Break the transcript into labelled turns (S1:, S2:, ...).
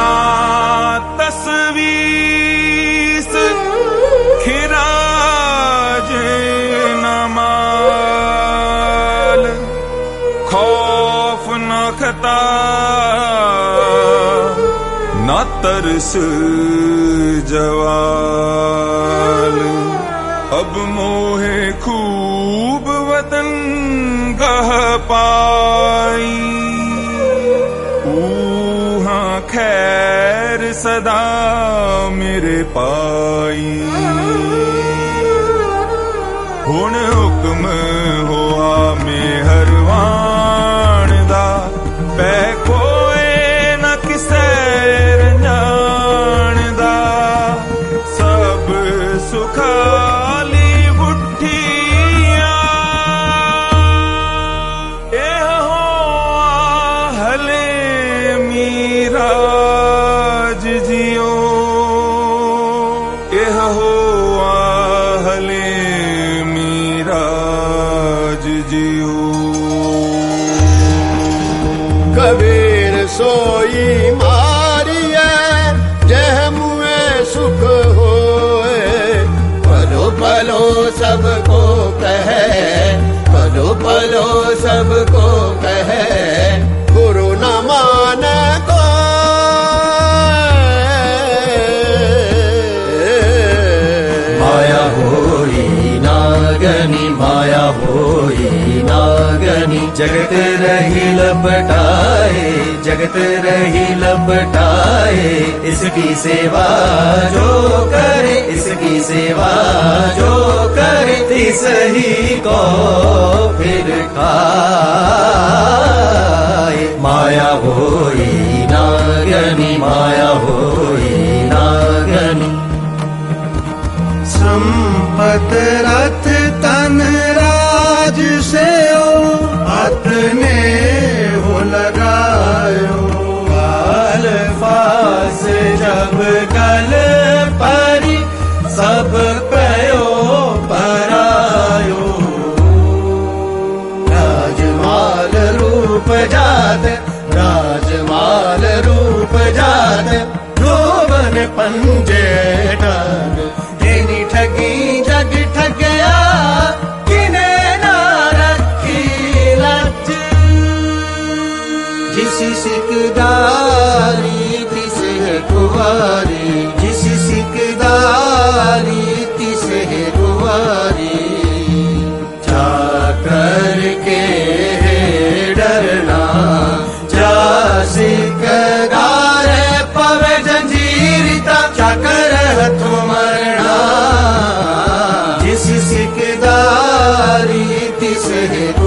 S1: तस्वीस खिराज नमाल खौफ न खता न तरस जवाल अब मोहे खूब वतन गह पाई ऊहा खैर सदा मेरे पाई हुण हुक्म होआ मेहरवान दा पै कोए न किसे रंजान दा सब सुखाली बुठिया एह होआ हले मीराज जियो एह होआ हले मीराज जियो।
S2: कबीर सोई मारिए जह मुए सुख होए पलो पलो सबको कहे पलो पलो सबको कहे गुरु न माने को
S3: माया होई नागनी माया होई नागनी जगत रही लपटाए जगत रही लपटाए इसकी सेवा जो करे इसकी सेवा जो करे तिस ही को फिर खाए माया होई नागनी माया होई नागनी
S4: संपत रथ तन राज से अपने हो लगायो
S3: काल फास जब कल परी सब पयो परायो राजमाल रूप जात राजमाल रूप जात रोवन पंजे डाल देनी ठगी जग ठगया किने ना रखी लज जिस सिकदारी तिस कुवारी जिस सिकदारी तिस कुवारी जाकर के डरना जा सिकदार पवे जंजीरता चाकर हथो मरना जिस सिकदारी तिस